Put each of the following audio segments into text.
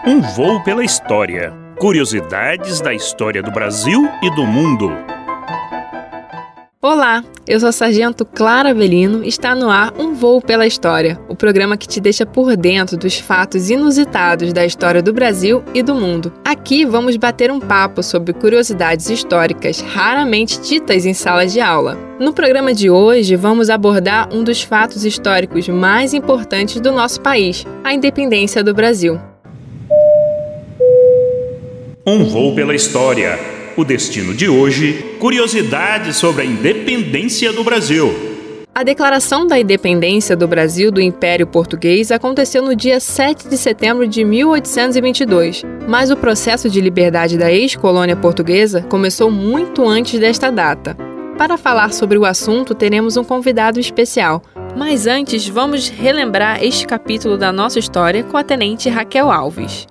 Um voo pela história. Curiosidades da história do Brasil e do mundo. Olá, eu sou a Sargento Clara Avelino e está no ar Um Voo pela História, o programa que te deixa por dentro dos fatos inusitados da história do Brasil e do mundo. Aqui vamos bater um papo sobre curiosidades históricas raramente ditas em salas de aula. No programa de hoje, vamos abordar um dos fatos históricos mais importantes do nosso país, a independência do Brasil. Um voo pela história. O destino de hoje, curiosidades sobre a independência do Brasil. A declaração da independência do Brasil do Império Português aconteceu no dia 7 de setembro de 1822, mas o processo de liberdade da ex-colônia portuguesa começou muito antes desta data. Para falar sobre o assunto, teremos um convidado especial, mas antes vamos relembrar este capítulo da nossa história com a tenente Raquel Alves.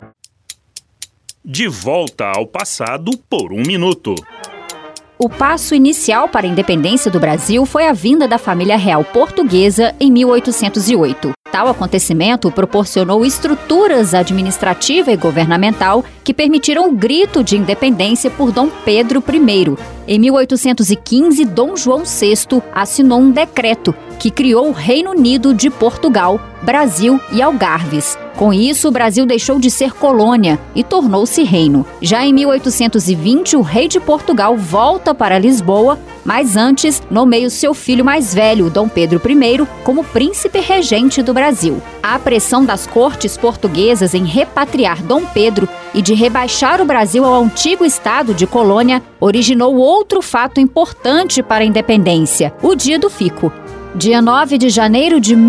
De volta ao passado por um minuto. O passo inicial para a independência do Brasil foi a vinda da família real portuguesa em 1808. Tal acontecimento proporcionou estruturas administrativa e governamental que permitiram o grito de independência por Dom Pedro I. Em 1815, Dom João VI assinou um decreto que criou o Reino Unido de Portugal, Brasil e Algarves. Com isso, o Brasil deixou de ser colônia e tornou-se reino. Já em 1820, o rei de Portugal volta para Lisboa, mas antes nomeia o seu filho mais velho, Dom Pedro I, como príncipe regente do Brasil. A pressão das cortes portuguesas em repatriar Dom Pedro e de rebaixar o Brasil ao antigo estado de colônia originou outro fato importante para a independência, o Dia do Fico. Dia 9 de janeiro de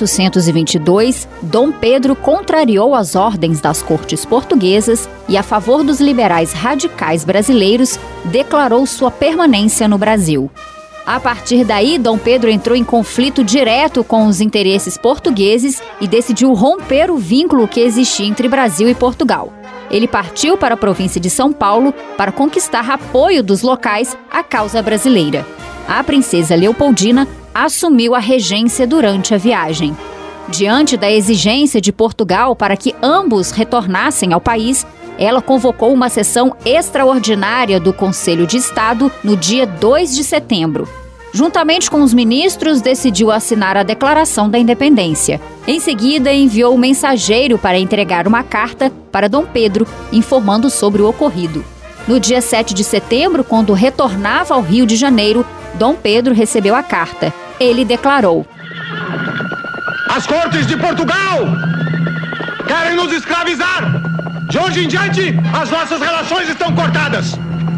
1822, Dom Pedro contrariou as ordens das cortes portuguesas e, a favor dos liberais radicais brasileiros, declarou sua permanência no Brasil. A partir daí, Dom Pedro entrou em conflito direto com os interesses portugueses e decidiu romper o vínculo que existia entre Brasil e Portugal. Ele partiu para a província de São Paulo para conquistar apoio dos locais à causa brasileira. A princesa Leopoldina assumiu a regência durante a viagem. Diante da exigência de Portugal para que ambos retornassem ao país, ela convocou uma sessão extraordinária do Conselho de Estado no dia 2 de setembro. Juntamente com os ministros, decidiu assinar a Declaração da Independência. Em seguida, enviou um mensageiro para entregar uma carta para Dom Pedro, informando sobre o ocorrido. No dia 7 de setembro, quando retornava ao Rio de Janeiro, Dom Pedro recebeu a carta. Ele declarou: As cortes de Portugal querem nos escravizar. De hoje em diante, as nossas relações estão cortadas.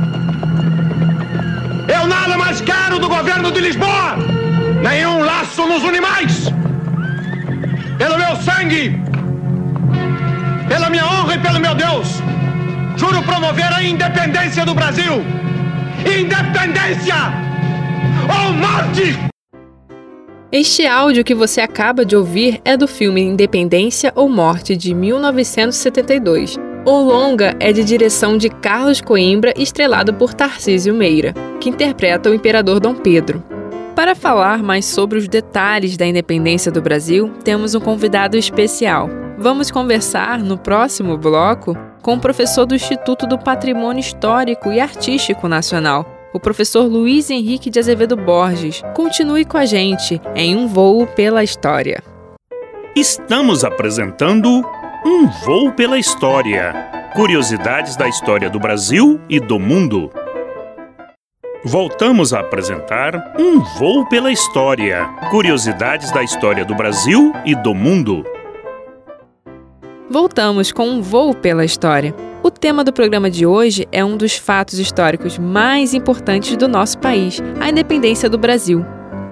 Eu nada mais quero do governo de Lisboa. Nenhum laço nos une mais. Pelo meu sangue, pela minha honra e pelo meu Deus, juro promover a independência do Brasil. Independência ou morte! Este áudio que você acaba de ouvir é do filme Independência ou Morte, de 1972. O longa é de direção de Carlos Coimbra, estrelado por Tarcísio Meira, que interpreta o imperador Dom Pedro. Para falar mais sobre os detalhes da independência do Brasil, temos um convidado especial. Vamos conversar no próximo bloco com o professor do Instituto do Patrimônio Histórico e Artístico Nacional, o professor Luiz Henrique de Azevedo Borges. Continue com a gente em Um Voo pela História. Estamos apresentando Um Voo pela História. Curiosidades da história do Brasil e do mundo. Voltamos a apresentar Um Voo pela História. Curiosidades da história do Brasil e do mundo. Voltamos com Um Voo pela História. O tema do programa de hoje é um dos fatos históricos mais importantes do nosso país, a independência do Brasil.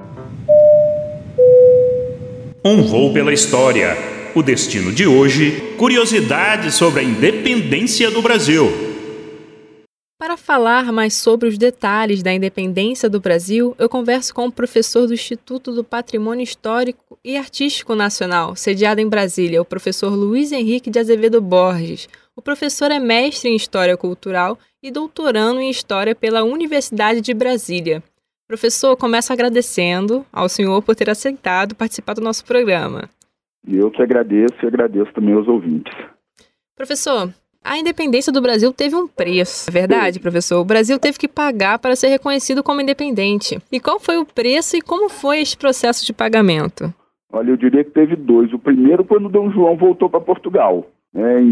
Um Voo pela História. O destino de hoje, curiosidades sobre a independência do Brasil. Para falar mais sobre os detalhes da independência do Brasil, eu converso com o professor do Instituto do Patrimônio Histórico e Artístico Nacional, sediado em Brasília, o professor Luiz Henrique de Azevedo Borges. O professor é mestre em História Cultural e doutorando em História pela Universidade de Brasília. Professor, começo agradecendo ao senhor por ter aceitado participar do nosso programa. Eu que agradeço e agradeço também aos ouvintes. Professor, a independência do Brasil teve um preço, é verdade, professor? O Brasil teve que pagar para ser reconhecido como independente. E qual foi o preço e como foi esse processo de pagamento? Olha, eu diria que teve dois. O primeiro, quando Dom João voltou para Portugal, em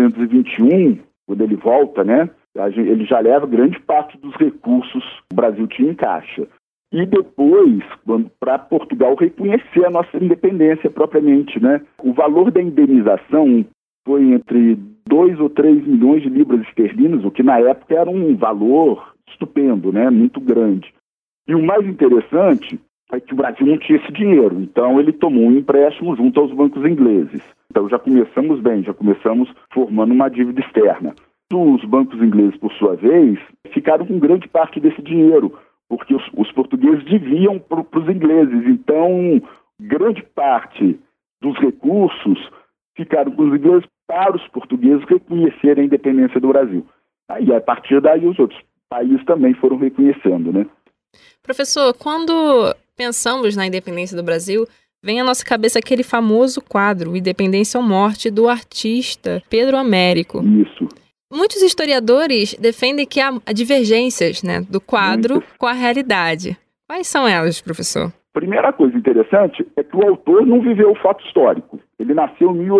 1821, quando ele volta, ele já leva grande parte dos recursos que o Brasil tinha em caixa. E depois, para Portugal reconhecer a nossa independência propriamente, o valor da indenização foi entre 2 ou 3 milhões de libras esterlinas, o que na época era um valor estupendo, muito grande. E o mais interessante é que o Brasil não tinha esse dinheiro, então ele tomou um empréstimo junto aos bancos ingleses. Então já começamos bem, já começamos formando uma dívida externa. Os bancos ingleses, por sua vez, ficaram com grande parte desse dinheiro, porque os portugueses deviam para os ingleses. Então, grande parte dos recursos ficaram com os ingleses para os portugueses reconhecerem a independência do Brasil. Aí, a partir daí, os outros países também foram reconhecendo, Professor, quando pensamos na independência do Brasil, vem à nossa cabeça aquele famoso quadro, Independência ou Morte, do artista Pedro Américo. Isso. Muitos historiadores defendem que há divergências, do quadro com a realidade. Quais são elas, professor? Primeira coisa interessante é que o autor não viveu o fato histórico. Ele nasceu em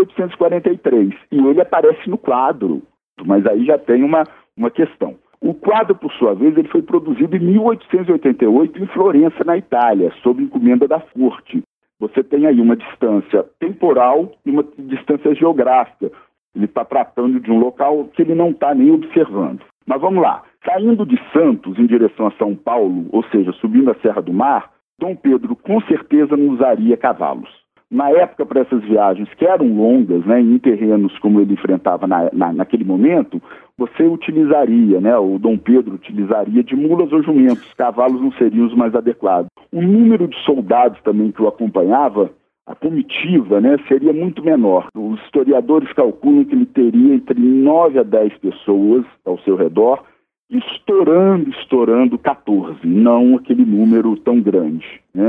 1843 e ele aparece no quadro, mas aí já tem uma questão. O quadro, por sua vez, ele foi produzido em 1888 em Florença, na Itália, sob encomenda da corte. Você tem aí uma distância temporal e uma distância geográfica. Ele está tratando de um local que ele não está nem observando. Mas vamos lá. Saindo de Santos em direção a São Paulo, ou seja, subindo a Serra do Mar, Dom Pedro com certeza não usaria cavalos. Na época, para essas viagens que eram longas, em terrenos como ele enfrentava naquele momento, você utilizaria, o Dom Pedro utilizaria de mulas ou jumentos. Cavalos não seriam os mais adequados. O número de soldados também que o acompanhava, a comitiva, seria muito menor. Os historiadores calculam que ele teria entre 9 a 10 pessoas ao seu redor, estourando 14, não aquele número tão grande,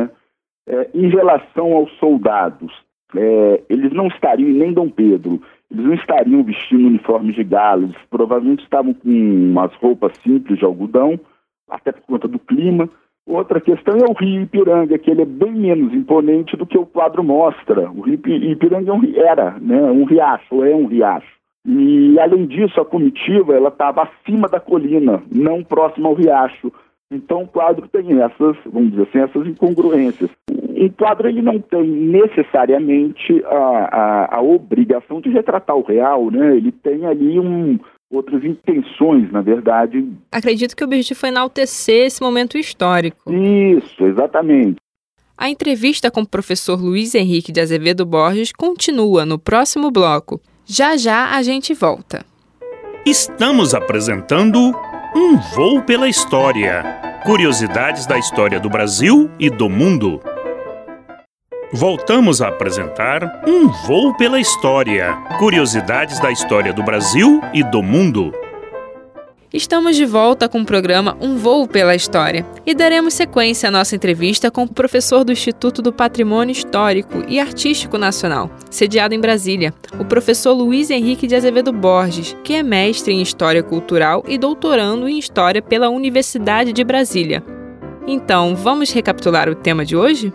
em relação aos soldados, eles não estariam, nem Dom Pedro, eles não estariam vestindo uniformes de gala, eles provavelmente estavam com umas roupas simples de algodão, até por conta do clima. Outra questão é o rio Ipiranga, que ele é bem menos imponente do que o quadro mostra. O rio Ipiranga era um riacho. E, além disso, a comitiva estava acima da colina, não próxima ao riacho. Então, o quadro tem essas, vamos dizer assim, essas incongruências. Um quadro ele não tem necessariamente a obrigação de retratar o real, Ele tem ali outras intenções, na verdade. Acredito que o objetivo foi enaltecer esse momento histórico. Isso, exatamente. A entrevista com o professor Luiz Henrique de Azevedo Borges continua no próximo bloco. Já já a gente volta. Estamos apresentando Um Voo pela História. Curiosidades da história do Brasil e do mundo. Voltamos a apresentar Um Voo pela História. Curiosidades da história do Brasil e do mundo. Estamos de volta com o programa Um Voo pela História e daremos sequência à nossa entrevista com o professor do Instituto do Patrimônio Histórico e Artístico Nacional, sediado em Brasília, o professor Luiz Henrique de Azevedo Borges, que é mestre em História Cultural e doutorando em História pela Universidade de Brasília. Então, vamos recapitular o tema de hoje?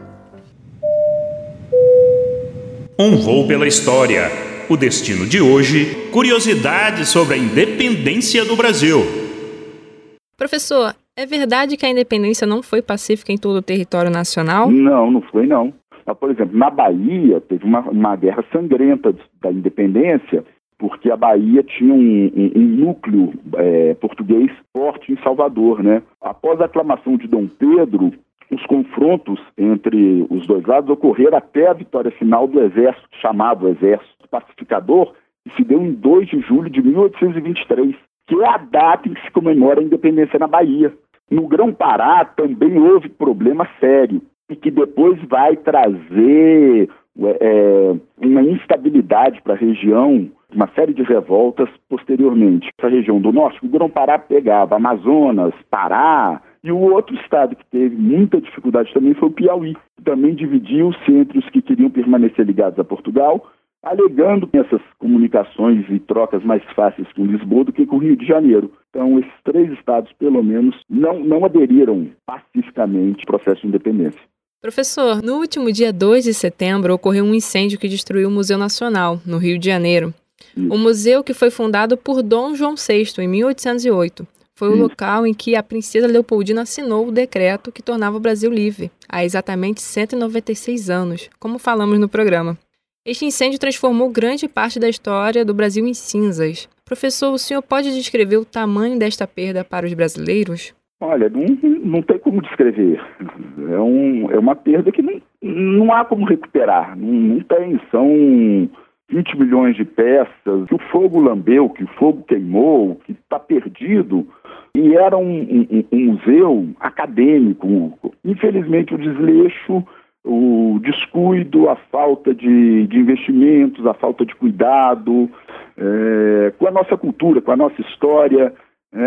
Um Voo pela História. O destino de hoje, curiosidades sobre a independência do Brasil. Professor, é verdade que a independência não foi pacífica em todo o território nacional? Não foi não. Por exemplo, na Bahia teve uma guerra sangrenta da independência, porque a Bahia tinha um núcleo português forte em Salvador, Após a aclamação de Dom Pedro, os confrontos entre os dois lados ocorreram até a vitória final do exército, chamado Exército Pacificador, que se deu em 2 de julho de 1823, que é a data em que se comemora a independência na Bahia. No Grão-Pará também houve problema sério, e que depois vai trazer uma instabilidade para a região, uma série de revoltas posteriormente. Essa região do norte, o Grão-Pará pegava Amazonas, Pará, e o outro estado que teve muita dificuldade também foi o Piauí, que também dividiu-se entre os que queriam permanecer ligados a Portugal, alegando essas comunicações e trocas mais fáceis com Lisboa do que com o Rio de Janeiro. Então, esses 3 estados, pelo menos, não aderiram pacificamente ao processo de independência. Professor, no último dia 2 de setembro ocorreu um incêndio que destruiu o Museu Nacional, no Rio de Janeiro. Isso. O museu, que foi fundado por Dom João VI em 1808, foi o local em que a princesa Leopoldina assinou o decreto que tornava o Brasil livre, há exatamente 196 anos, como falamos no programa. Este incêndio transformou grande parte da história do Brasil em cinzas. Professor, o senhor pode descrever o tamanho desta perda para os brasileiros? Olha, não tem como descrever. É uma perda que não há como recuperar. Não tem. São 20 milhões de peças que o fogo lambeu, que o fogo queimou, que está perdido. E era um museu acadêmico. Infelizmente, o desleixo, o descuido, a falta de investimentos, a falta de cuidado com a nossa cultura, com a nossa história,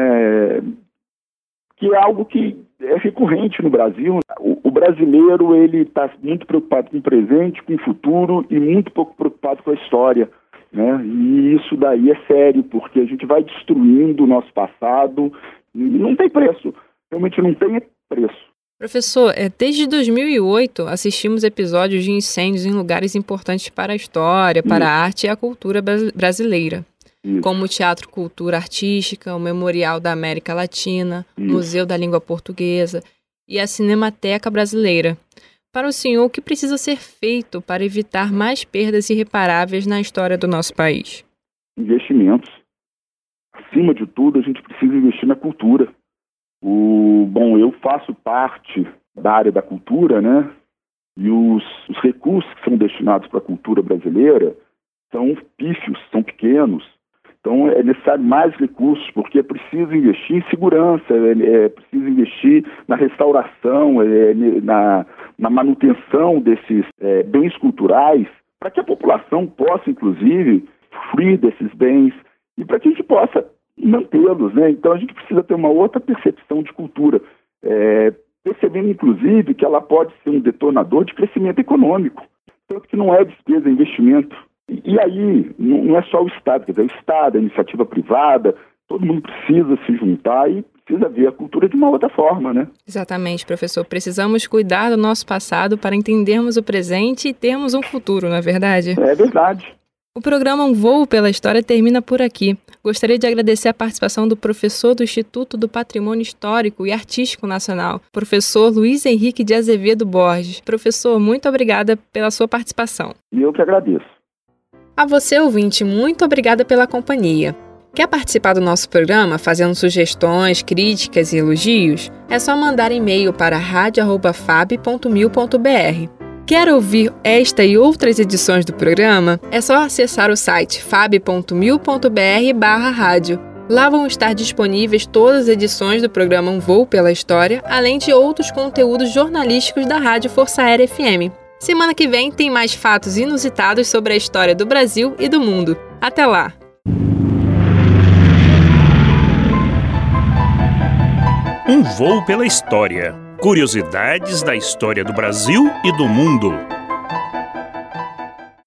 que é algo que é recorrente no Brasil. O brasileiro ele está muito preocupado com o presente, com o futuro e muito pouco preocupado com a história, né? E isso daí é sério, porque a gente vai destruindo o nosso passado e não tem preço, realmente não tem preço. Professor, desde 2008 assistimos episódios de incêndios em lugares importantes para a história, para a arte e a cultura brasileira. Isso. Como o Teatro Cultura Artística, o Memorial da América Latina, o Museu da Língua Portuguesa e a Cinemateca Brasileira. Para o senhor, o que precisa ser feito para evitar mais perdas irreparáveis na história do nosso país? Investimentos. Acima de tudo, a gente precisa investir na cultura. Eu faço parte da área da cultura, né? E os recursos que são destinados para a cultura brasileira são pífios, são pequenos. Então é necessário mais recursos, porque é preciso investir em segurança, é preciso investir na restauração, na manutenção desses bens culturais, para que a população possa, inclusive, fruir desses bens e para que a gente possa mantê-los, né? Então a gente precisa ter uma outra percepção de cultura, percebendo, inclusive, que ela pode ser um detonador de crescimento econômico, tanto que não é despesa, é investimento. E aí, não é só o Estado, quer dizer, o Estado, a iniciativa privada, todo mundo precisa se juntar e precisa ver a cultura de uma outra forma, né? Exatamente, professor. Precisamos cuidar do nosso passado para entendermos o presente e termos um futuro, não é verdade? É verdade. O programa Um Voo pela História termina por aqui. Gostaria de agradecer a participação do professor do Instituto do Patrimônio Histórico e Artístico Nacional, professor Luiz Henrique de Azevedo Borges. Professor, muito obrigada pela sua participação. E eu que agradeço. A você, ouvinte, muito obrigada pela companhia. Quer participar do nosso programa fazendo sugestões, críticas e elogios? É só mandar e-mail para radio@fab.mil.br. Quer ouvir esta e outras edições do programa? É só acessar o site fab.mil.br/rádio. Lá vão estar disponíveis todas as edições do programa Um Voo pela História, além de outros conteúdos jornalísticos da Rádio Força Aérea FM. Semana que vem tem mais fatos inusitados sobre a história do Brasil e do mundo. Até lá! Um Voo pela História. Curiosidades da história do Brasil e do mundo.